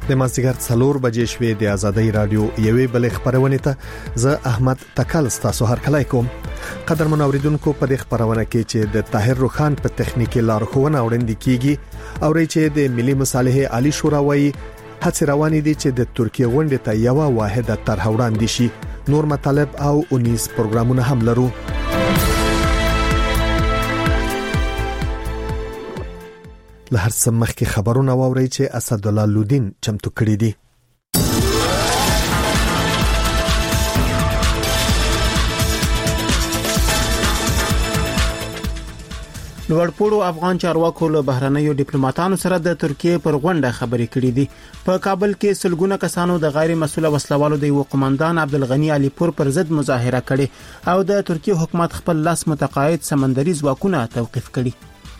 د مازیګر 4 بجې شوې د ازادۍ رادیو یوې بل خبرونه ته زه احمد تکل تاسو هر کله کوم قدرمن اوریدونکو په دې خبرونه کې چې د طاهر روخان په تخنیکی لارښوونه وړاندې کیږي او چې د ملي مصالحه عالی شورا وایي هڅه روانې دي چې د ترکیه غونډې ته یو واحده طرح وړاندې شي نور مطالب او 19 پروګرامونه هم لرو له هر څه مخکې خبرونه واوري چې اسد الله لودین چمتو کړی دي لوړپوړو افغان چارواکو له بهرنیو ډیپلوماټانو سره د ترکیه پر غونډه خبرې کړې دي په کابل کې سلګونه کسانو د غیر مسؤله وسلوالو د یو قومندان عبدالغنی علي پور پر ضد مظاهره کړې او د ترکیه حکومت خپل لاس متقاعد سمندري ځواکونه توقيف کړي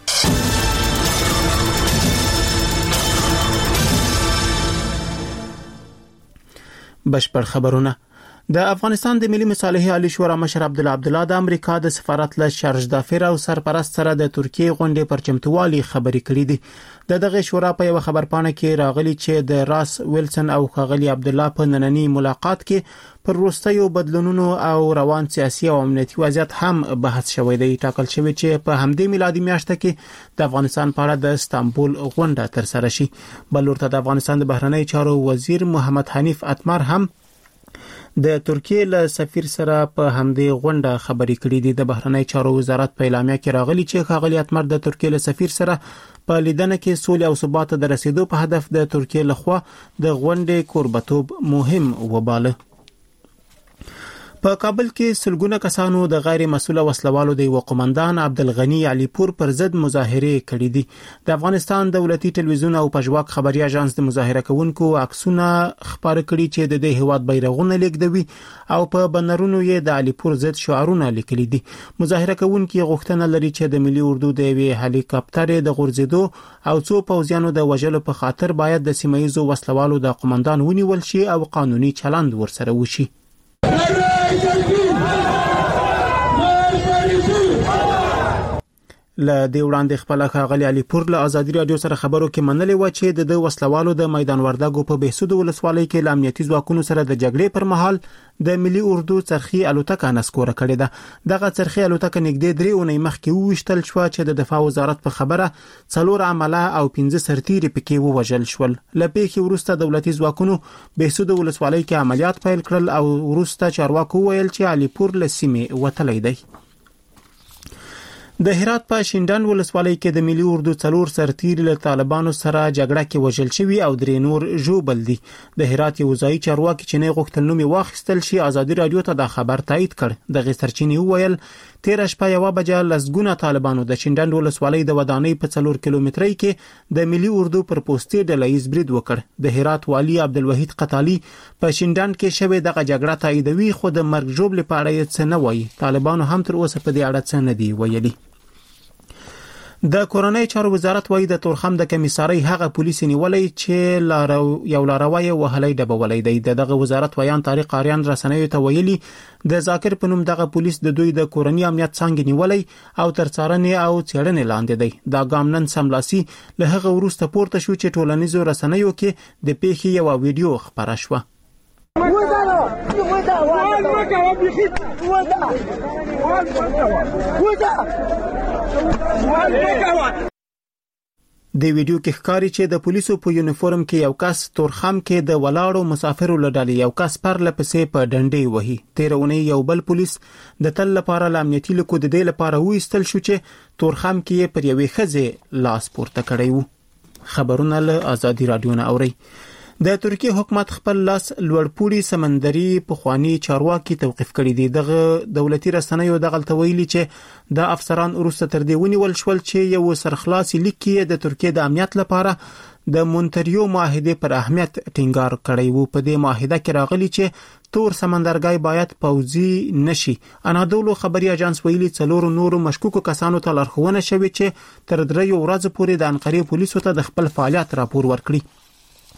بشپړ خبرونه د افغانستان د ملي مصالحه عالی شورا مشر عبدالله د امریکا د سفارت له شارج دافر او سرپرست سره د ترکیه غونډې پر چمتووالي خبرې کړې دي دغه شورا په یو خبرپاڼه کې راغلي چې د راس ویلسن او خغلی عبدالله په نننی ملاقات کې پر وروستیو بدلونونو او روان سیاسي او امنیتي وضعیت هم بحث شوی دی ټاکل شوی چې په همدې میلادي میاشت کې د افغانستان په اړه د استانبول غونډه تر سره شي بل ورته د افغانستان د بهرنی چارو وزیر محمد حنیف اتمر هم د ترکیه له سفیر سره په همدې غونډه خبرې کړې دي د بهرنی چارو وزارت په اعلامیه کې راغلي چې خغلی اتمر د ترکیه له سفیر سره په لیدنه کې سولې او ثبات د رسیدو په هدف د ترکیه لخوا د غونډې کوربتوب مهم وباله په کابل کې سلګونه کسانو د غیر مسؤله وسلوالو د یو قومندان عبدالغنی علي پور پر ضد مظاهره کړې دي د افغانستان دولتي ټلویزیون او پژواک خبري اژانس د مظاهره کوونکو عکسونه خبر کړي چې د هیواد بیرغونه لیکدوي او په بنرونو یې د علي پور ضد شعارونه لیکلي دي مظاهره کوونکو غوښتنه لري چې د ملي اردو د وی هلیکاپټر د غورځېدو او څو پوځیانو د وژلو په خاطر باید د سیمایي وسلوالو د قومندان ونیول شي او قانوني چلند ورسره وشي له دې وړاندې خپل خاغلی علي پور له ازادي رادیو سره خبرو کې منلې و چې د وسلوالو د میدان وردګو په بهسود ولسوالۍ کې د امنیتي ځواکونو سره د جګړې پر مهال د ملي اردو څرخي الوتکه نسکوره کړې ده دغه څرخي الوتکه نږدې 3 اونۍ مخکې وشتل شو چې د دفاع وزارت په خبره 4 عمله او 15 سرتیري پکې ووژل شول لپاره وروسته دولتي ځواکونو بهسود ولسوالۍ کې عملیات پیل کړل او وروسته چارواکو ویل چې علي پور له سیمې وتلی دی د هرات په شینډان ولسوالۍ کې د ملي اردو 4 سرتیري له طالبانو سره جګړه کې وژل شوی او 3 نور ژوبل دي د هرات یو ځای چارواکي چې نه غوښتل نومي واخیستل شي ازادي رادیو ته د خبر تایید کړ د غسرچینی ویل 13 شپه یو بجې لسګونه طالبانو د شینډان ولسوالۍ د ودانۍ په 4 کیلومترۍ کې د ملي اردو پر پوسټي ډلهیز برید وکړ د هرات والی عبدالوحید قتالی په شینډان کې شوې د جګړه تاییدوي خو د مرګ ژوبل په اړه څه نه وایي طالبانو هم تر اوسه په دې اړه څه نه دی ویلي د کورنۍ چارو وزارت وایي د تورخم د کمیسارۍ هغه پولیس نیولې چې یو لاروي وهلې ډبولې دی دغه وزارت ویان طارق اریان رسنیو ته ویلي د ذاکر پنوم دغه پولیس د دوی د کورنۍ امنیت څنګه نیولې او تر څارنې او څېړنې لاندې دی دا ګام نن سملاسي له هغه وروسته پورته شو چې ټولنیزو رسنیو کې د پیښې یو ویډیو خبره شوه د ویډیو کې ښکاري چې د پولیسو په یونیفورم کې یو کس تورخم کې د ولاړو مسافرو لړلې یو کس پر لپسې په ډنډې وهي 13 اونۍ یو بل پولیس د تل لپاره امنیتي لیکو د دې لپاره وېستل شو چې تورخم کې پر یوې خزې لاس پورته کړی وو خبرونه له ازادي رادیو نه اوري د ترکیه حکومت خپل لاس لوړپوړي سمندري پخوانی چارواکي توقيف کړی دي دغه دولتي رسنیو دغه ویلي چې د افسران وروسته تر دې ونیول شول چې یو سرخلاصي لیکي د ترکیه د امنیت لپاره د مونټریو معاهده پر اهمیت ټینګار کړی وو په دې معاهده کې راغلي چې تور سمندرګي باید پوځي نشي انادولو خبري اژانس ویلي 4 نورو مشکوکو کسانو ته لارښوونه شوې چې تر 3 ورځې پورې د انقره پولیسو ته د خپل فعالیت راپور ورکړي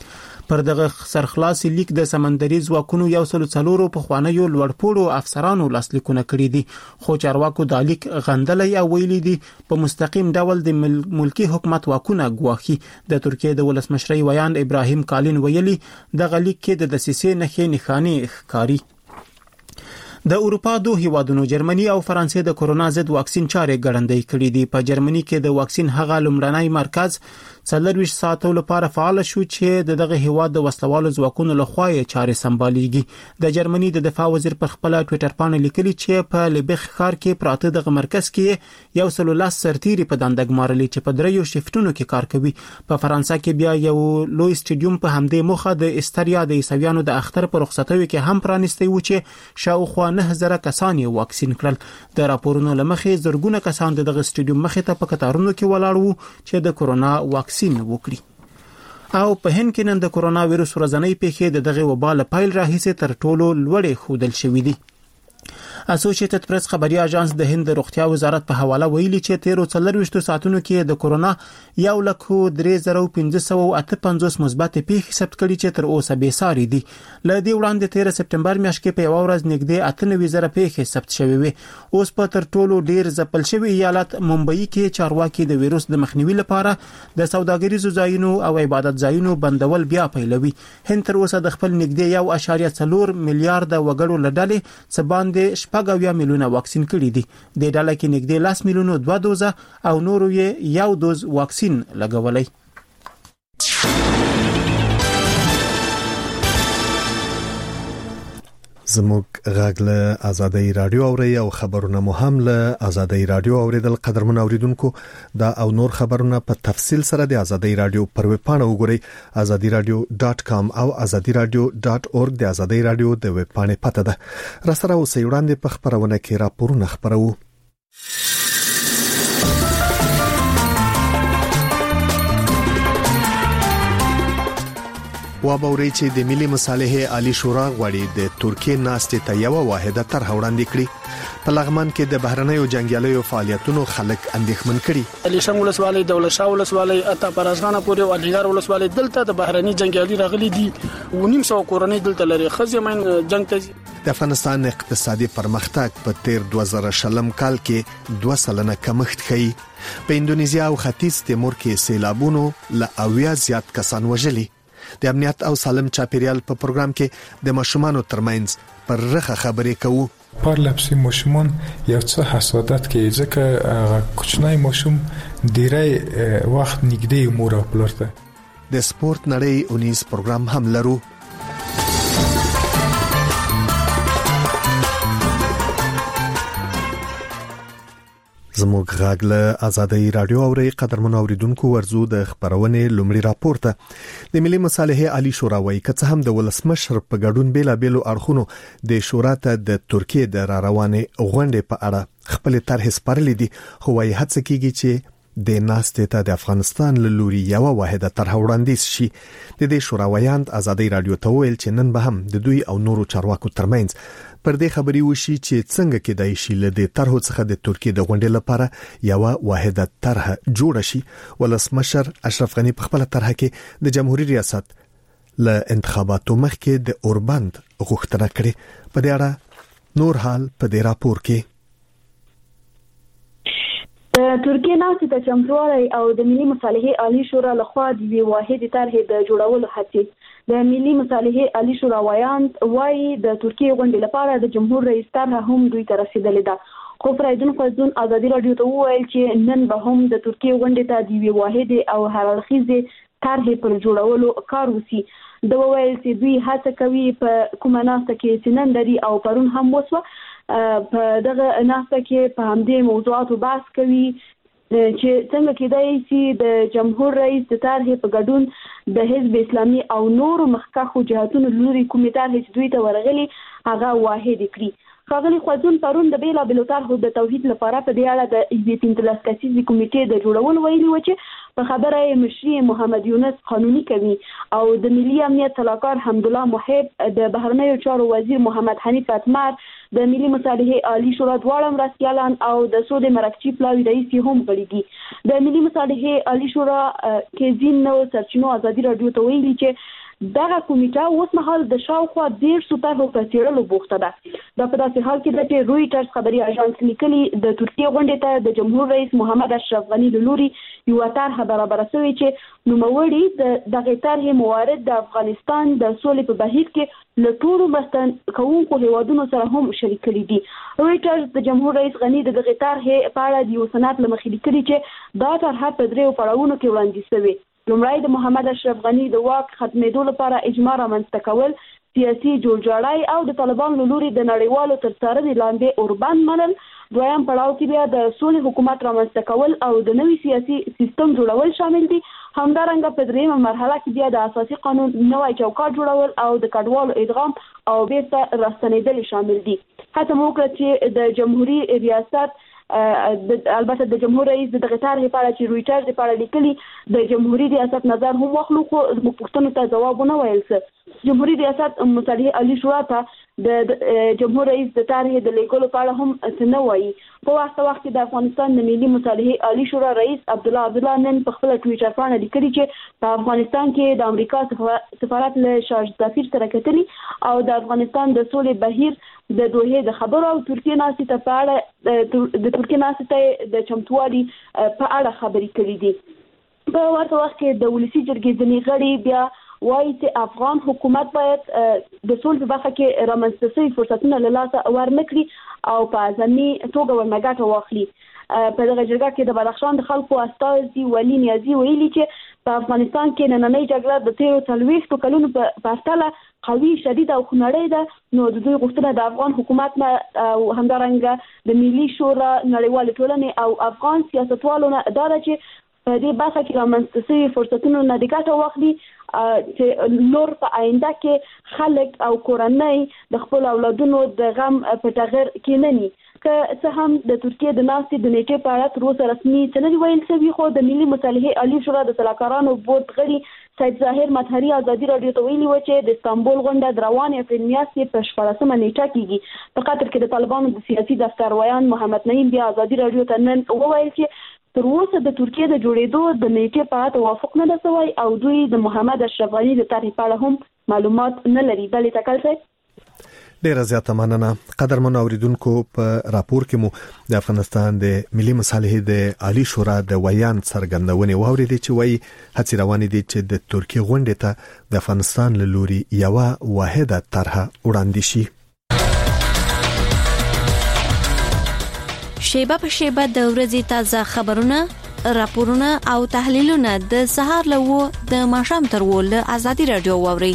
پر دغه سرخلاص لیک د سمندري ځواکونو یو سل څلورو په خوانیو لوړپوړو افسرانو لاسلیکونه کړي دي، خو چارواکو د لیک غندلې او ویلي دي په مستقیم ډول د ملکی حکومت واکونه ګواخي. د ترکیه د ولسمشر ویاند ابراهیم کالین ویلي د لیک کې د دسیسې نښانې ښکاري. د اروپا دوه هیوادونو جرمني او فرانسې د کورونا ضد واکسین چارې ګړندۍ کړې دي. په جرمني کې د واکسین هغه لومړنی مرکز 24 ساعتو لپاره فعال شو چې دغه هیواد د وسلوالو ځواکونو لخوا یې چارې سمبالېږي. د جرمني د دفاع وزیر پر خپل ټوئیټر باندې لیکلي چې په لیبخ ښار کې پراته دغه مرکز کې 110 سرتیري په دنده ګمارلي چې په دریو شیفټونو کې کار کوي. په فرانسه کې بیا یو لوی سټیډیوم په همدې موخه د استریا د عیسویانو د اختر پر رخصتیو کې هم پرانیستی و چې شاوخوا 9000 کسان یې واکسین کړل. د راپورونو لمخې زرګونه کسان دغه سټیډیوم مخې ته په کتارونو کې ولاړ وو چې د کورونا واکسین وکړي. او په هند کې نن د کورونا وایرس ورځنی پیښې دغه وبا له پیل راهیسې تر ټولو لوړې خودل شوې دي. اسوسییټډ پریس خبري اژانس د هند روغتیا وزارت په حواله ویلي چې 13 ساعتونو کې د کورونا 1,3558 مثبت پیښې ثبت کړي چې تر اوسه به ساري دي. ل دې وړاندې 13 سپټمبر میاشت کې په یو ورځ نږدې 98,000 پیښې ثبت شوې وي. اوس په تر ټولو ډیر ځپل شوی ایالت ممبئی کې چارواکي د وایرس د مخنیوي لپاره د سوداګریزو ځایونو او عبادت ځایونو بندول بیا پیلوي. هند تر اوسه د خپل نږدې 1.4 میلیارډ وګړو لړلې څه باندې 9 میلیونه واکسین کړي دي. د ډله کې نږدې 10 میلیونه 2 دوزه او نورو یې یو دوز واکسین لګولای. زموږ غږ له آزادۍ رادیو اوري او خبرونه مهم له آزادۍ رادیو اوریدل. قدرمن اوریدونکو دا او نور خبرونه په تفصیل سره د آزادۍ رادیو پر ویب پاڼه وګورئ azadiradio.com او azadiradio.org. د آزادۍ رادیو د ویب پاڼې پته ده. را سره اوسئ وړاندې په خبرونه کې راپورونه خبرو. وابوري چې د ملي مصالحې عالی شورا غواړي د ترکیه ناستې ته یو واحده طرح وړاندې کړي. په لغمان کې د بهرنیو جنگیالیو فعالیتونو خلک اندېښمن کړي. علي شنګ ولسوالۍ، دولت شاه ولسوالۍ، اته پرازغانه پورې او اډیګار ولسوالۍ دلته د بهرني جنگیالي راغلي دي. 900 کورنۍ دلته لري. خزمن جنگ ته د افغانستان اقتصادي پرمختګ په تیر 2020 کال کې 2% کمښت ښیي. په اندونیزیا او ختیځ تیمور کې سیلابونو له 80 زیات کسان وژلي. د امنیت او سالم چاپیریال په پروګرام کې د ماشومانو ترمنځ پر رخه خبرې کوو. پارلپسی ماشومان یو څه حسادت کوي ځکه کوچنی ماشوم ډیری وخت نږدې مور او پلار ته. د سپورت نړۍ اونیز پروګرام هم لرو. زموږ غږ له آزادۍ رادیو اوري. قدرمن اوریدونکو ورزو د خبرونه لومړی راپور ته د ملي مصالحې عالی شورا وايي چې هم د ولسمشر په ګډون بیلابېلو اړخونو د شورا ته د ترکیه د را روانې غونډې په اړه خپل طرح سپارلې دي. خو وايي هڅه کیږي چې د ناستې ته د افغانستان له لوري یو واحده طرح وړاندیز شي. د دې شورا ویاند آزادۍ رادیو ته ویل چې نن به هم د دوی او نورو چارواکو ترمنځ پر دې خبري وشي چې څنګه کېدای شي له دې طرحو څخه د ترکیه د غونډې لپاره یو واحده طرح جوړ شي. ولسمشر اشرف غنی په خپل طرح کې د جمهوریت ریاست له انتخاباتو مخکې د اوربند غوښتنه کړې. په دې اړه نور حال په دې راپور کې. ترکیه ناستې ته چمتووالی او د ملي مصالحې عالی شورا لخوا د یوې واحدې طرحې د جوړولو هڅې. د ملي مصالحې عالی شورا ویاند وايي د ترکیه غونډې لپاره د جمهور رئیس طرح هم دوی ته رسیدلې ده. خو فرایدون فزون آزادي رادیو ته وویل چې نن به هم د ترکیه غونډې ته د یوې واحدې او هررخیزې طرحې پر جوړولو کار وسی. د وویل چې دوی هڅه کوي په کومه ناسته کې سنن لري او پرون هم وسوه په دغه ناسته کې په همدې موضوعاتو بحث کوي چې څنګه کېدای شي د جمهور رئیس د طرحې په ګډون د حزب اسلامي او نورو مخکښو جهاتونو لوري کومې طرحې چې دوی ته ورغلي هغه واحد کړي. ښاغلي خوځون پرون د بیلابېلو طرحو د توحید لپاره په دې اړه د 15 کسیزې کمیټې د جوړولو ویلي و چې په خبره یې مشري محمد یونس قانوني کوي او د ملي امنیت سلاکار حمدالله محب، د بهرنیو چارو وزیر محمد حنیف اتمر، د ملي مصالحې عالی شورا دواړه مرستیالان او د سود مرکزی پلاوی رئیس هم غړي دي. د ملي مصالحې عالی شورا کې ځینو سرچینو آزادي رادیو ته ویلي چې دغه کمیټه اوس مهال د شاوخوا 150 طرحو په څېړلو بوخته ده. دا په داسې حال کې ده چې رويټرز خبري اژانس لیکلي د ترکیه غونډې ته د جمهور رئیس محمد اشرف غنی له لوري یو طرحه برابر شوې چې نوموړي دغه طرحې موارد د افغانستان د سولې په بهیر کې له ټولو مرستن کوونکو هیوادونو سره هم شریک کړي دي. رويټرز د جمهور رئیس غنی د دغه طرحې په اړه د یو سند لمخې لیکلي چې دا طرحه په 3 پړاوونو کې وړاندې شوې. لومړی د محمد اشرف غنی د واک ختمېدو لپاره اجماع رامنځته کول، سیاسي جوړجاړی او د طالبانو له لوري د نړیوالو تر څارنې لاندې اوربند منل. دویم پړاو کې بیا د سولې حکومت رامنځته کول او د نوي سیاسي سیستم جوړول شامل دي. همدارنګه په دریمه مرحله کې بیا د اساسي قانون نوی چوکاټ جوړول او د کډوالو ادغام او بیرته راستنېدل شامل دي. هڅه وکړه چې د جمهوریت ریاست البته د جمهور رئیس د غټار لپاره چې رويټرز لپاره لیکلي د جمهوریت ریاست نظر هم واخلو خو پښتنو ته جواب نه ویل څه. جمهوریت ریاست مصالحه عالی شورا ته د جمهور رئیس د طرحې د لیکلو لپاره هم څه نه وایي. په وخت کې د افغانستان د ملي مصالحه عالی شورا رئیس عبدالله نن په خپل ټویټر باندې لیکلي چې په افغانستان کې د امریکا سفارت له شارج ظفیر سره کتلي او د افغانستان د سولې بهیر د دوه د خبرو او ترکیه ناسته په اړه د ترکیه ناسته د چمتوالي په اړه خبرې کړې دي. په ورته وخت کې د ولسی جرګې ځنی غړي بیا وایي چې افغان حکومت باید د سولې په برخه کې رامنځته شوي فرصتونه له لاسه ورنکړي او په ځاني توګه ورنګټه واخلي. په دغه جرګه کې د بدخشان د خلکو استازي ولی نیازي ویلي چې په افغانستان کې نننۍ جګړه د 30 کلونو په پرتله قوي شدید او خنړې ده. نو د دوی غوښتنه د افغان حکومت نه او همدارنګه د ملي شورا نړیوال ټولنې او افغان سیاستوالو نه دا ده چې په دې برخه کې رامنځته شوي فرصتونو نه د ګټه واخلي چې نور په آینده کې خلک او کورنۍ د خپل اولادونو د غم په تغیر کې نه ني. که څه هم د ترکیه د ناستې د نیټې په اړه تر اوسه رسمي څه نه ویل شوي خو د ملي مصالحې عالی شورا د سلاکارانو بورډ غړي سید ظاهر مطهري ازادي رادیو ته ویلي و چې د استانبول غونډه د روانې اپریل میاشتې په 14مه نیټه کېږي. په قطر کې د طالبانو د سیاسي دفتر ویان محمد نعیم بیا ازادي رادیو ته نن وویل چې تر اوسه د ترکیه د جوړېدو د نیټې په اړه توافق نه ده شوی او دوی د محمد اشرف غنی د طرحې په اړه هم معلومات نه لري. بلې تکل څه ډیره زیاته مننه. قدرمن اوریدونکو په راپور کې مو د افغانستان د ملي مصالحې د عالی شورا د ویان څرګندونې واوریدې چې وایي هڅې روانې دي چې د ترکیه غونډې ته د افغانستان له لوري یو واحده طرحه وړاندې شي. شیبه په شیبه د ورځې تازه خبرونه، راپورونه او تحلیلونه د سهار له د ماښام تر له ازادي رادیو واوري.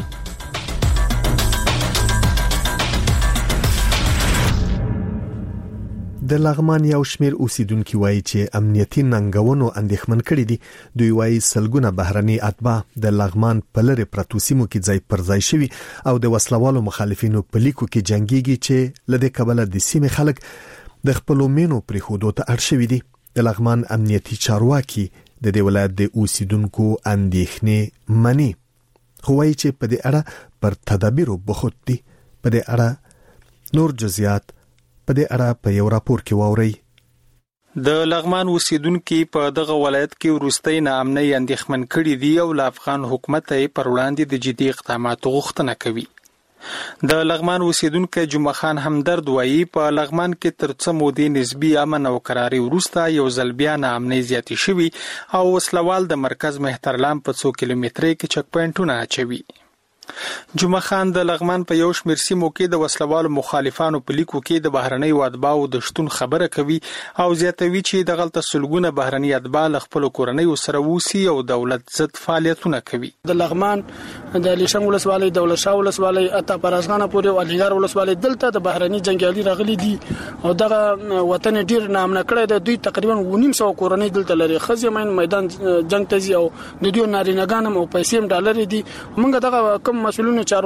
د لغمان یو شمیر اوسیدونکو وایي چې امنیتي ننګونو اندېښمن کړي دي. دوی وایي سلګونه بهرني اتباع د لغمان په لری پرتو سیمو کې ځای پر ځای شوي او د وسلوالو مخالفینو په لیکو کې جنگيږي چې لدې کبله د سیمې خلک د خپل مینو پر خودو ته اړ شوي دي. د لغمان امنیتي چارواکي د دې ولایت د اوسیدونکو اندېښنې مني خو وایي چې په دې اړه پر تدابیرو بخود دي. په دې اړه نور جزئیات په دې اړه په یو راپور کې واوري. د لغمان اوسیدونکو په دغه ولایت کې ورستۍ ناامنۍ اندېښمن کړي دي او د افغان حکومت پر وړاندې د جدي اقداماتو غوښتنه کوي. د لغمان اوسیدونکو جمعه خان همدرد وایي په لغمان کې تر څه مودې نسبی امن او قراري وروسته یو ځل بیا ناامنۍ زیاتې شوي او وسلوال د مرکز مهترلام په 2 کیلومترۍ کې چک پوینټونه اچوي. جمعه خان د لغمان په یو شمېر سیمو کې د وسلوالو مخالفانو په لیکو کې د بهرنۍ اتباعو د شتون خبره کوي او زیاتوي چې د غلطه سلګونه بهرنۍ اتباع له خپل کورنۍ سره ووسي او دولت ضد فعالیتونه کوي. د لغمان د لیشنګ ولسوالۍ دولت شاه ولسوالۍ اته پرازغانه پورې او علیګار ولسوالۍ دلته د بهرنۍ جنگیالي راغلي دي او دغه وطن ډیر نامنه کړی دی. دوی تقریبا 900 کورنۍ دلته لري. خزې میدان جنگ ته ځي او د دوی نارینه‌ګان او پیسې ډالر دي. موږ دغه مسؤلینو چارو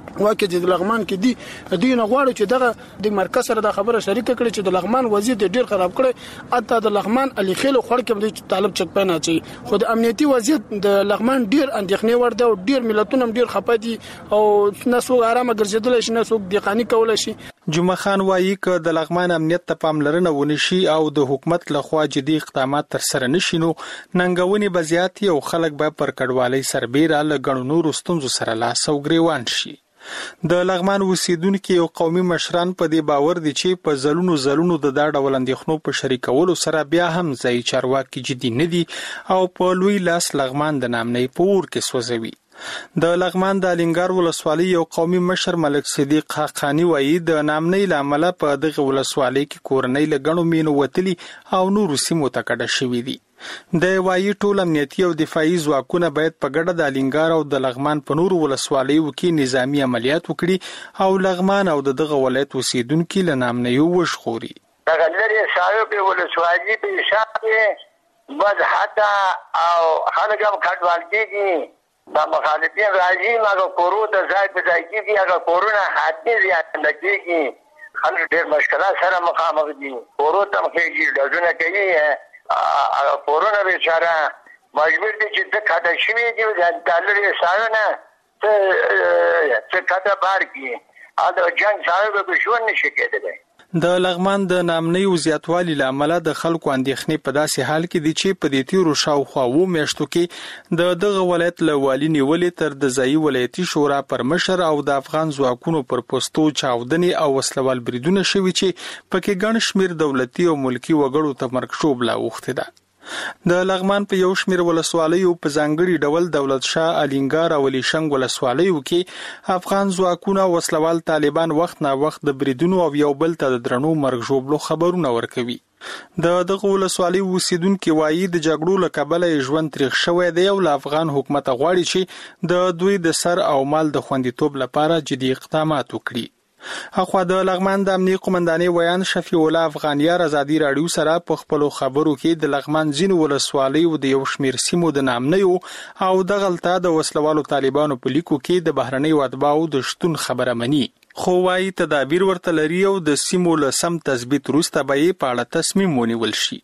واکه د لغمان کې دی نه غواړي چې دغه د مرکز سره د خبره شریک کړي چې د لغمان وضعیت ډیر خراب کړي اته د لغمان علي خیل خړ کې د طالب چک پنه چي خو د امنیتي وضعیت د لغمان ډیر اندېښنې ورده او ډیر ملتونه ډیر خپه دي او نسو آرامه ګرځیدل شي نسو د قانوني کول شي. جمعه خان وایي ک د لغمان امنیت ته پاملرنه ونشي او د حکومت لخوا جدي اقدامات تر سره نشي نو ننګونې بزیات او خلک به پر کډوالۍ سربېره لګڼو نور ستونزو سره لاس او ګریوان شي. د لغمان اوسیدونکو او قومي مشران په دې باور دي چې په زلونو د دا ډول اندېښنو په شریکولو سره بیا هم ځای چارواکي جدي نه دي او په لوی لاس لغمان د نامنۍ پور کې سوځوي. د لغمان د الینګار ولسوالۍ یو قومي مشر ملک صدیق حقانی وایي د نامنۍ لامل په دغه ولسوالۍ کې کورنۍ لګڼو مینو وتلی او نور سیمو ته کډه شوې دي. د وایي ټول امنیتي او دفاعي ځواکونه باید په ګډه د الینګار او د لغمان په نورو ولسوالیو کې نظامی عملیات وکړي او لغمان او دغه ولایت اوسیدونکو له نامنۍ وژغوري. دغه لري صاحب ولسوالۍ په حساب بد حتی او خلک هم کډوال کېږي دا مخالفین راځي هغه کورو د ځای په ځای کېږي هغه کورونه حتی زیات نه کېږي خلک ډېر مشکلات سره مخامخ دي کورو ته مخېږي ډزونه کوي هغه کورونه بیچاره مجبور دي چې د کډه شوي دي د ډالر حسابونه څه کډه بار کی دا جنگ صاحب به شو نشي کېدلی. د لغمان د نامنۍ او زیاتوالي لامل د خلکو اندېښنې په داسې حال کې دي چې په دې تیرو شاوخوا و میاشتو کې دغه ولایت له والي نیولې تر د ځایي ولایتي شورا پر مشر او د افغان ځواکونو پر پوستو چاودنې او وسلوال بریدونه شوي چې پکې ګڼ شمېر دولتي او ملکی وګړو ته مرګ شوبله اوښتې ده. د لغمان په یو شمېر ولسوالیو په ځانګړي ډول دولت شاه الینګار او لیشنګ ولسوالیو کې افغان ځواکونه وسلوال طالبان وخت نه وخت د بریدونو او یو بل ته د درنو مرګ ژوبلو خبرونه ورکوي. دغه ولسوالۍ اوسیدونکو وایي د جګړو له کبله ژوند تریخ شوی دی او له افغان حکومت غواړي چې د دوی د سر او مال د خوندیتوب لپاره جدي اقدامات وکړي. اخوا د لغمان د امنیتي قومندانۍ ویان شفیع الله افغانیار ازادي رادیو سره په خپل خبرو کې د لغمان ځینو ولسوالیو د یو شمېر سیمو د نامنیو او د غلطه د وسلوالو طالبانو په لیکو کې د بهرنۍ اتباعو د شتون خبره مني خو وايي تدابیر ورته لري او د سیمو له سم تثبیت وروسته به یې په اړه تصمیم ونیول شي.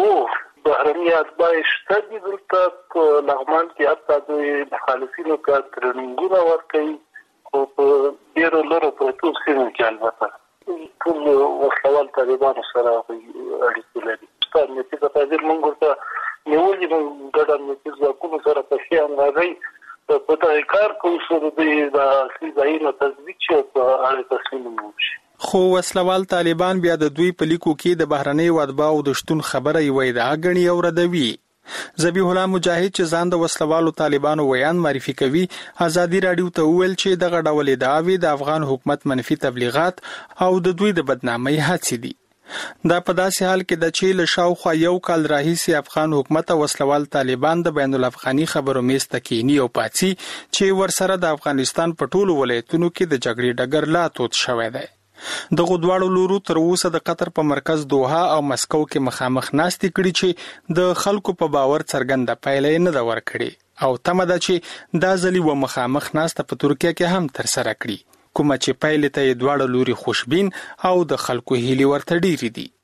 بهرنۍ اتباع شته دي دلته په لغمان کې حتی د مخالفینو کا ترننګونه ورکوي او په ډیرو لرو پروتو سیمو کې البته ټول وسلوال طالبانو سره اړیکې لري. امنیتي تدابیر موږ ورته نیولي موږ ګډ امنیتي ځواکونو سره په ښه اندازه په دغه کار کوو چې د اصلي ځایونو تثبیت شي او په اړه تصمیم ونیول شي. خو وسلوال طالبان بیا د دوی په لیکو کې د بهرنۍ اتباعو د شتون خبره یې ادعا ګڼي او ردوي. ذبیح الله مجاهد چې ځان د وسلوالو طالبانو ویان معرفي کوي ازادي رادیو ته ویل چې دغه ډول ادعاوې د افغان حکومت منفي تبلیغات او د دوی د بدنامۍ هڅې دي. دا په داسې حال کې د چې له شاوخوا یو کال راهیسې افغان حکومت او وسلوال طالبان د بین الافغاني خبرو میز ته کینی او پاتې چې ورسره د افغانستان په ټولو ولایتونو کې د جګړې ډګر لا تود شوی دی. دغه دواړو لورو تر اوسه د قطر په مرکز دوحه او مسکو کې مخامخ ناستې کړي چې د خلکو په باور څرګنده پایله نه دا ورکړي او تمه ده چې دا ځلی و مخامخ ناسته په ترکیه کې هم تر سره کړي کومه چې پایله ته دواړو لوري خوشبین او د خلکو هیلي ورته ډیری دي.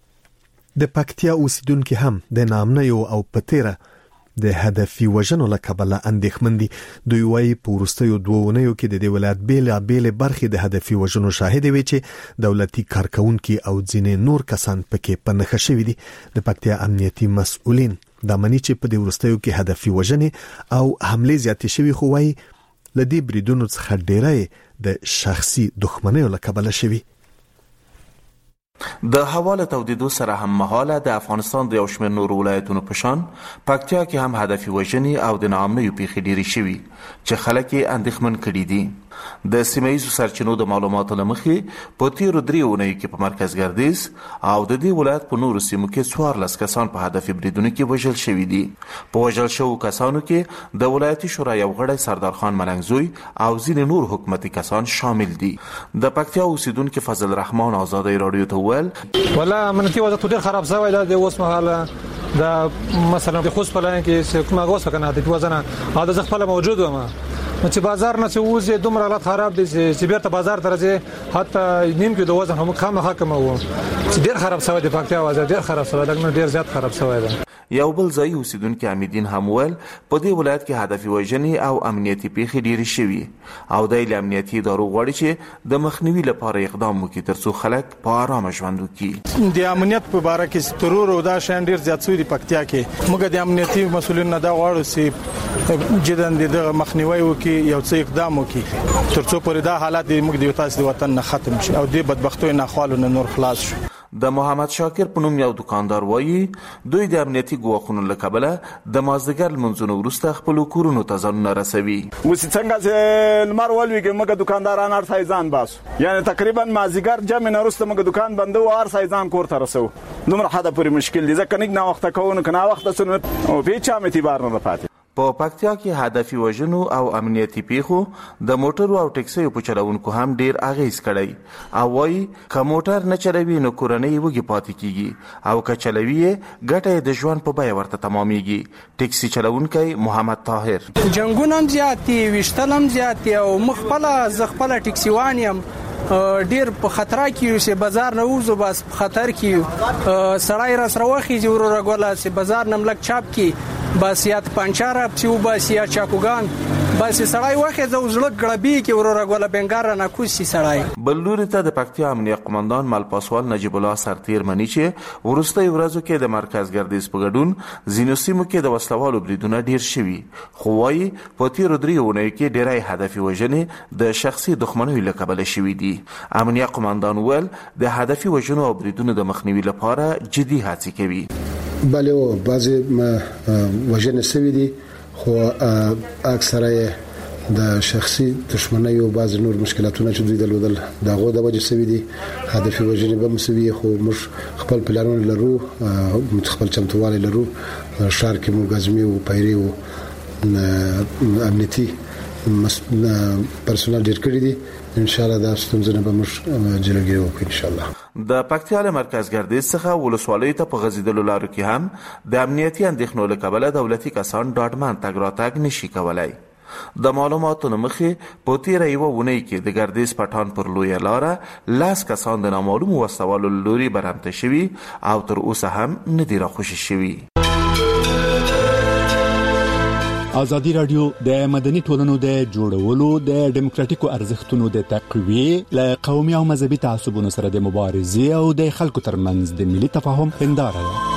د پکتیا اوسیدونکو هم د نامنیو او پتیره د هدفي وژنو لکبله اندېښمن دي. دوی وايي په وروستیو 2 اونیو کې د ولایت بیل برخې د هدفي وژنو شاهد وي چې دولتي کارکونکو او ځینې نور کسان پکې پنهخ شوي دي. د پکتیا امنیتي مسؤلین د منی چې په دې وروستیو کې هدفي وژنې او حمله زیاتې شوي خو وايي لدی بریدونو څخه ډیره د شخصي دښمنیو لکبله شوي. د حواله تودیدو سره هم مهاله د افغانستان د یو شمېر نور ولایتونو په شان پکتیا کې هم هدفي وژنې او د ناامنیو پیښې ډېرې شوي چې خلک یې اندېښمن کړي دي. د سیمهیزو سرچینو د معلوماتو له مخې په تیرو 3 اونیو کې په مرکز ګردیز او د دې ولایت په نورو سیمو کې 14 کسان په هدفي بریدونو کې وژل شوي دي. په وژل شوو کسانو کې د ولایتي شورا یو غړی سردار خان ملنګزوی او ځینې نور حکومتي کسان شامل دي. د پکتیا اوسیدونکو فضل الرحمن آزادۍ رادیو ته ولا امنیتي وضعیت ډېر خراب شوی دی. اوس مهاله د مثلا د خوست په لای کې کومه غوسه کنه د وزنه او د خپل موجود و ما چې بازار نه وځي دومره حالت خراب دي چې بیرته بازار ته راځي حتی نیم کې د وزن هم خامخا کم وو چې ډیر خراب شوی د پکتیا وضع ډیر خراب شوی دا ډیر زیات خراب شوی دی. یو بل ځای اوسیدونکو امیدین هم ویل په دې ولایت کې هدفي وژنې او امنیتي پیښې ډېرې شوي او د امنیتي ادارو غواړي چې د مخنیوي لپاره اقدام وکړي ترڅو خلک په آرامه ژوند وکړي. د امنیت په اړه کې ترور او دا شان ډیر زیات سوي د پکتیا کې موږ د امنیتي مسولین نه دا غواړو چې جدن د مخنیوي وکړي یو څه اقدام وکړي ترڅو پر دا حالت موږ د تاسو د وطن نه ختم شي او د بدبختۍ نه خالو نه نور خلاص شو. د محمد شاکر په نوم یو دکاندار وایي دوی د امنیتي ګواښونو له کبله د مازدیګر لمونځونو وروسته خپل کورونو ته ځانونه رسوي. اوس څنګه چې لمر ولويږي موږ دکانداران هر سایزان باسو یعنی تقریبا مازدیګر جمع نه وروسته موږ دکان بندو هر سایزان کور ته رسو دومره حدا پورې مشکل دي ځکه نه وخت کوو کنه وخت سن او په چا متي بار نه پاتې. په پکتیا کې هدفي وژنو او امنیتي پیښو د موټرو او ټکسیو په چلوونکو هم ډیر اغیز کړی او وايي که موټر نه چلوي نو کورنۍ وږي پاتې کیږي او که چلوي ګټه د ژوند په بیه ورته تمامېږي. ټکسي چلوونکی محمد طاهر جنگونه هم زیات دي وشتل هم زیات دي او مخبله زغبله ټکسیوان یم ډیر په خطر کې یو بازار نه وځو بس په خطر کې سړی را سره وخی جوړ راغلا سي بازار نملک چاپ کې بس یا پنچاره پسیو بس یا چاکوګان بس سړی وخی زو زړه غړبي کې ور راغلا بنګار نه کوشي سړی. بلوري ته د پکتیا امنیت قومندان ملپاسوال نجیب الله سرتیر منی چې ورسته ورځو کې د مرکز ګردیز په ګډون زینو سیمو کې د وسلوالو بریدونه ډیر شوي خو وايي په تیر دریونه کې ډیرای هدفي وژنې د شخصي دښمنۍ له کبله شوي دي. امنیت قومندان ویل د هدفي وژنو او بریدونو د مخنیوي لپاره جدي هڅې کوي. بله او بعضی وژنې سوي دي خو اکثره د شخصي دښمنۍ او بعض نور مشکلاتونه چې دوی درلودل دغه د وجې سوي دي. هدفي وژنې به مسوي خو موږ خپل پلانونه لرو خپل چمتووالی لرو شهر کې موږ غزمي او پیري او امنیتي پرسونل ډیر کړی دي ان شاء الله دا ستونزه به موږ جلوګیری وکړو ان شاء الله. د پکتیا له مرکز ګردیز څخه ولسوالۍ ته په غځیدلو لارو کې هم د امنیتي اندېښنو له کبله دولتي کسان ډاډمن تګ راتګ نشي کولای. د معلوماتو مخې په تیره یوه اونۍ کې د ګردیز پټان پر لویه لاره 10 کسان د نامعلومو وسوالو له لوري برمته شوي او تر اوسه هم نه دي راخوشي شوي. ازادي رادیو د مدني ټولنو د جوړولو د ډیموکراتیکو ارزښتونو د تقویې له قومي او مذهبي تعصبونو سره د مبارزې او د خلکو ترمنځ د ملي تفاهم هنداره ده.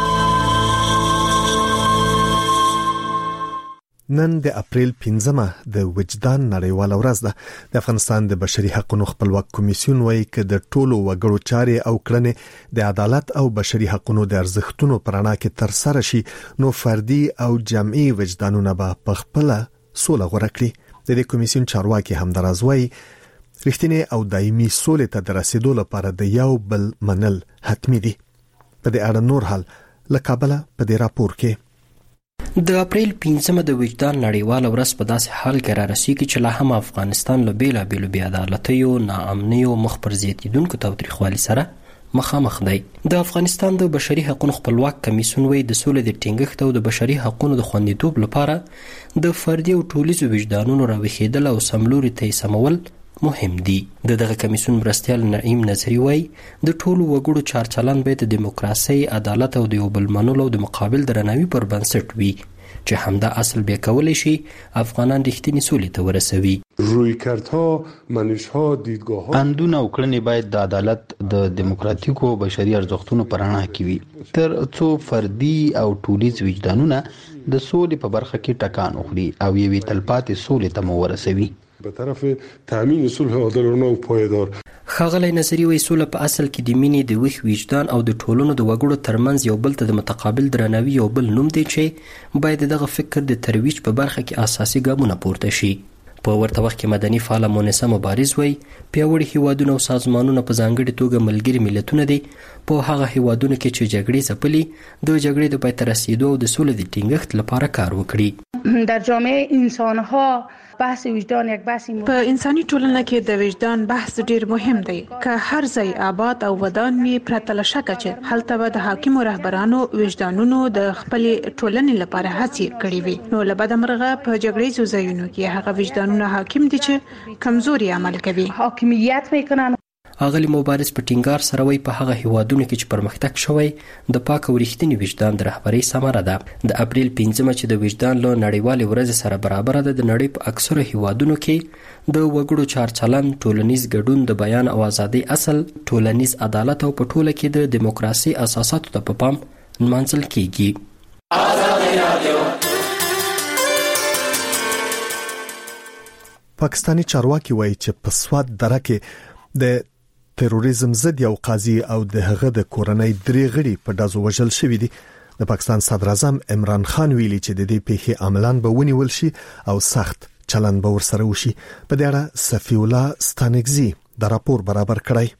نن د اپریل 15 د وجدان نړیواله ورځ ده. د افغانستان د بشري حقوقو خپلواک کمیسیون وايي چې د ټولو وګړو چارې او کړنې د عدالت او بشري حقوقو د ارزښتونو پرانا کې تر سره شي نو فردي او جمعي وجدانونه به په خپل سوله غوړه کړي. د دې کمیسیون چارواکي همدراز وايي رښتینی او دایمي سولې ته د رسیدو لپاره د یو بل منل حتمی دي. په دې اړه نور حال له کابل په دې راپور کې. د اپریل 15 د وجدان نړیواله ورځ په داسې حال کې را رسیږي چې لا هم افغانستان له بیلابیلو بې عدالتیو ناامنیو مخ پر زیاتیدونکو تاوتریخوالي سره مخامخ دی. د افغانستان د بشري حقوقو خپلواک کمیسیون وايي د سولې د ټینګښت او د بشري حقوقو د خوندیتوب لپاره د فردي او ټولیزو وجدانونو راویښېدل او سملوري ته سمول مهم دي. دغه کمیسیون مرستیال نعیم نظری وايي د ټولو وګړو چارچلن باید د دیموکراسي عدالت او د یو بل منلو د مقابل درناوي پر بنسټ وي چې همدا اصل به کولای شي افغانان رښتینی سولې ته ورسوي. رویکردها منشها دیدگاهها اندونه او کړنې باید د عدالت د دیموکراتیکو او بشري ارزښتونو پر رڼا کې وي تر څو فردي او ټولیز وجدانونه د سولې په برخه کې ټکان وخوري او یوې تلپاتې سولې ته مو ورسوي به طرف تامین صلح عادلانه او پایدار. ښاغلی نظري وايي سوله په اصل کې د مینې د ویښ وجدان او د ټولنو د وګړو ترمنځ یو بل ته د متقابل درناوي یو بل نوم دی چې باید دغه فکر د ترویج په برخه کې اساسي ګامونه پورته شي. په ورته وخت کې مدني فعال مونسه مبارز وايي پیاوړي هیوادونه او سازمانونه په ځانګړي توګه ملګري ملتونه دي په هغه هیوادونو کې چې جګړې ځپلي د جګړې د پای ته رسیدو او د سولې د ټینګښت لپاره کار وکړي. در جامعه انسانها بحث وجدان یک بحث په انساني ټولنه کې د وجدان بحث ډیر مهم دی. که هر ځای آباد او ودان وي پرته له شکه چې هلته به د حاکمو رهبرانو وجدانونو د خپلې ټولنې لپاره هڅې کړې وي، نو له بده مرغه په جګړیزو ځایونو کې هغه وجدانونه حاکم دي چې کمزوري عمل کوي، حاکمیت میکنن. اغلی مبارز په ټینګار سره وی په هغه هیوادونو کې چې پرمختګ شوی د پاک او رښتینی وجدان د رهبرۍ ثمره ده. د اپریل 5 چې د وجدان له نړیوالې ورځې سره برابر ده، د نړۍ په اکثره هیوادونو کې د وګړو چارچلن، ټولنیز ګډون، د بیان او ازادۍ اصل، ټولنیز عدالت او په ټوله کې د دیموکراسي اساساتو ته په پام نمانځل کیږي. پاکستانی چارواکي وایي چې په سواد دره کې د تروریزم ضد یو قاضي او د هغه د کورنۍ درې غړي په ډزو وژل شوی دي. د پاکستان صدر اعظم عمران خان ویلي چې د دې پیښې عملاً به ونیول شي او سخت چلند به ورسره وشي. په دې اړه صفی الله ستانکزی د راپور برابر کړی.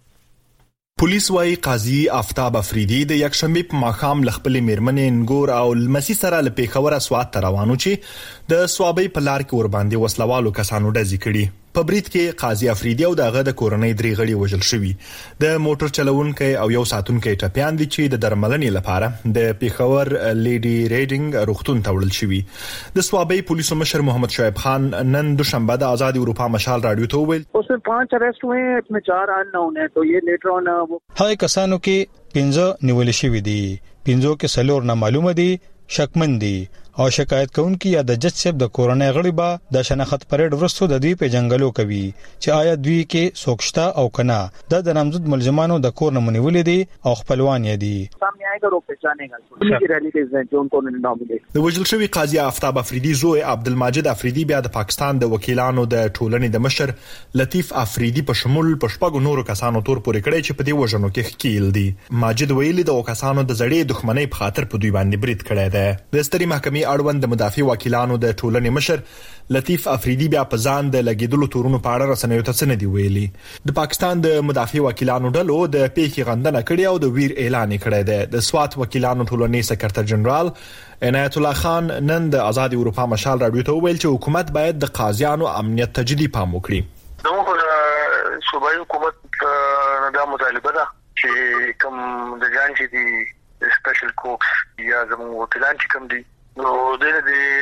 پولیس وايي قاضي آفتاب افریدي د یکشنبه په ماښام لخپل میرمنې نګور او لمسی سره له پیښور سواد ته روانو چې د سوابي په لار کې ور باندې وسلوالو کسانو ډزې کړي. په برید کې قاضي افریدي او دغه د کورنۍ درې غړي وژل شوي. د موټر چلوونکي او یو ساتونکي ټپيان دي چې د درملنې لپاره د پیښور لیډي ریډینګ روغتون ته وړل شوي. د سوابي پولیسو مشر محمد شعیب خان نن دوشنبه د آزاد اروپا مشال رادیو ته وویل उसमें 5 अरेस्ट हुए हैं, इसमें 4 अननोन है. तो ये लेटर ऑन هغه کسانو کې 15 نیول شوي دي، 15 کې سلور نه معلومه دي شکمن دي او شکایت کوونکی یا د جج صاحب د کورنۍ غړي به د شناخت پریډ ورستو د دوی په جنگلو کوي چې آیا دوی کې سوکشتا او کنا د نامزد ملزمانو د کور نمونه ولې دي او خپلوان یې دي. सामने आएगा रोक पहचानेगा उनकी रिलेटिव्स हैं जो उनको नॉमिनेट. د وژل شوی قاضي آفتاب افریدي زوی عبدالماجد افریدي بیا د پاکستان د وکیلانو د ټولنې د مشر لطیف افریدي په شمول په شپږو نورو کسانو تور پورې کړی چې په دې وژنو کې ښکیل دي. ماجد ویلي د کسانو د زړې دښمنۍ په خاطر په دوی باندې برید کړی دی. د ستري محکمې اړوند د مدافع وکیلانو د ټولنې مشر لطیف افریدي بیا په ځان د لګیدلو تورونو په اړه رسنیو ته څه نه دی ویلي. د پاکستان د مدافع وکیلانو ډلو د پیښې غندنه کړې او د ویر اعلان کړی دی. د سوات وکیلانو ټولنې سکرټر جنرال عنایت الله خان نن د آزاد اروپا مشال رادیو ته ویل چې حکومت باید د قاضیانو امنیت ته جدي پام وکړي. دغه صوبایي حکومت دا مطالبه ده چې کوم د ځان چې دي سپیشل کوکس یا زموږ وکیلان چې کوم دي نو د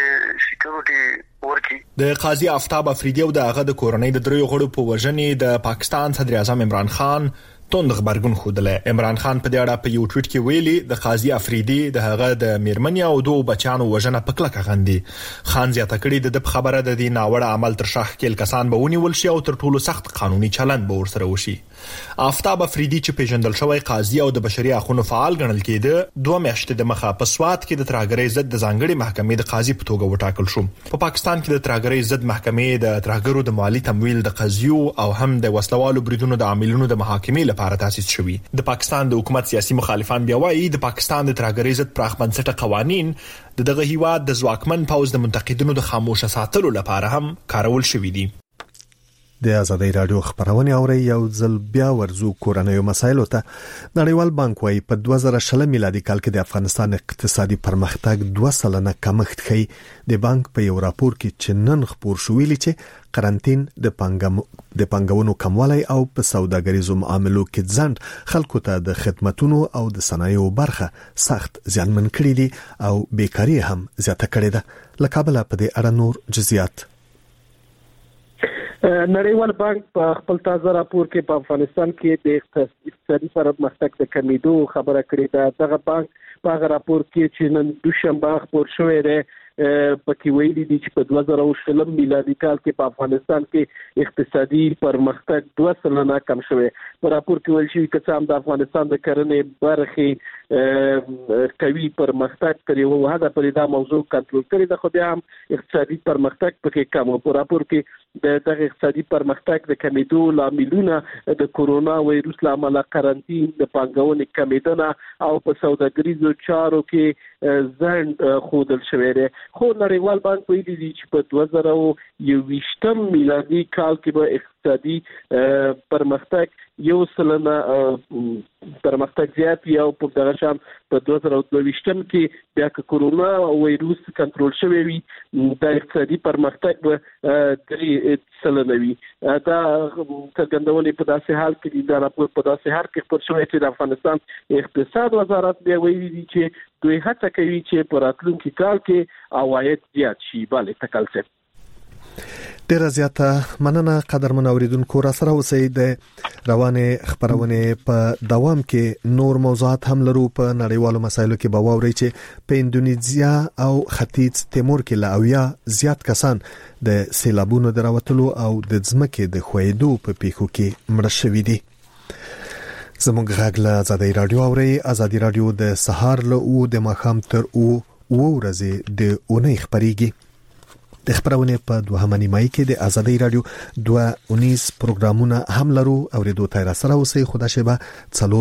سکیورټي ورکی. د قاضي آفتاب افریدي او دغه د کورنۍ د درې غړو په وژنې د پاکستان صدر اعظم عمران خان توند خبرګون خوده. عمران خان په دې اړه په یو ټویټ کې ویلي د قاضي افریدي د هغه د میرمنې او دوه بچیانو وژنه په کلکه غندي. خان زیاته کړي د خبره د دې ناوړه عمل تر شا ښکیل کسان به ونیول شي او تر ټولو سخت قانوني چلند به ورسره وشي. آفتاب افریدي چې پیژندل شوی قاضي او د بشري حقوقو فعال ګڼل کېده 2 میاشتې د مخه په سواد کې د ترهګرۍ ضد د ځانګړي محکمې د قاضي په توګه وټاکل شو. په پاکستان کې د ترهګرۍ ضد محکمې د ترهګرو د مالی تمویل د قضیو او هم د وسلوالو بریدونو د عاملونو د محاکمې لپاره تاسیس شوی. د پاکستان د حکومت سیاسي مخالفان بیا وايي د پاکستان د ترهګرۍ ضد پراخ بنسټه قوانين دغه هیواد د ځواکمن پوز د منتقدینو د خاموشه ساتلو لپاره هم کارول شوی دي. د آزادۍ رادیو خبرونه اوري یو ځل بیا ورزو کورنیو مسایلو ته. نړیوال بانک وايي په 2020 میلادي کال کې د افغانستان اقتصادي پرمختګ 2% کمښت ښیي. د بانک په یو راپور کې چې نن خبر شو ویلي چې قرنټین د پنګونو کموالی او په سوداګریزو معاملو کې ځنډ خلکو ته د خدماتو او د صنایعو برخه سخت زیانمن کړي دي او بیکاری هم زیاته کړې ده. له کابل په دې اړه نور جزئیات. نړیوال بانک په خپل تازه راپور کې په افغانستان کې د اقتصادي پرمختګ د کمیدو خبره کړې ده. دغه بانک په هغه راپور کې چې نن دوشنبه خبر شوی دی پکې ویلي دي چې په 2020 میلادي کال کې په افغانستان کې اقتصادي پرمختګ 2% کم شوی. په راپور کې ویل شوی چې هم د افغانستان د کرنې برخې قوي پرمختګ کړی او هغه په دا موضوع کنټرول کړی ده، خو بیا هم اقتصادي پرمختګ پکې کم و. په راپور کې دغه اقتصادي پرمختګ د کمیدو لاملونه د کورونا وایروس لامل قرنټین د پنګونې کمیدنه او په سوداګریزو چارو کې ځنډ خودل شوی دی. خو نړیوال بانک ویلي دي چې په 2021 میلادي کال کې به اقتصادي پرمختګ 1% پرمختګ زیات یو په دغه شان په 2022 کې بیا که کورونا وایروس کنټرول شوی وي د اقتصادي پرمختګ به 3% وي. دا څرګندونې په داسې حال کې د راپور په داسې حال کې خبر شوی چې د افغانستان اقتصاد وزارت بیا ویلي دي چې دوی هڅه کوي چې په راتلونکي کال کې عواید زیات شي. bale تکل څه ډیره زیاته مننه قدرمن اوریدونکو را سره اوسئ. د روانه خبرونه په دوام کې نور موضوعات هم لرو. په نړیوالو مسایلو کې به واوري چې په اندونیزیا او ختیځ تیمور کې لا اویا زیات کسان د سیلابونو دراوتلو او د ځمکې د خویدو په پیښو کې مړ شوي دي. زموږ غږ له آزادۍ رادیو اوري. آزادۍ رادیو د سهار له او د ماښام تر او ورځې د اونۍ خبريږي. د خبرونه په دوهمه نیمه کې د آزادۍ رادیو 219 پروګرامونه هم لرو. اوریدو ته را سره اوسئ. خدا شبا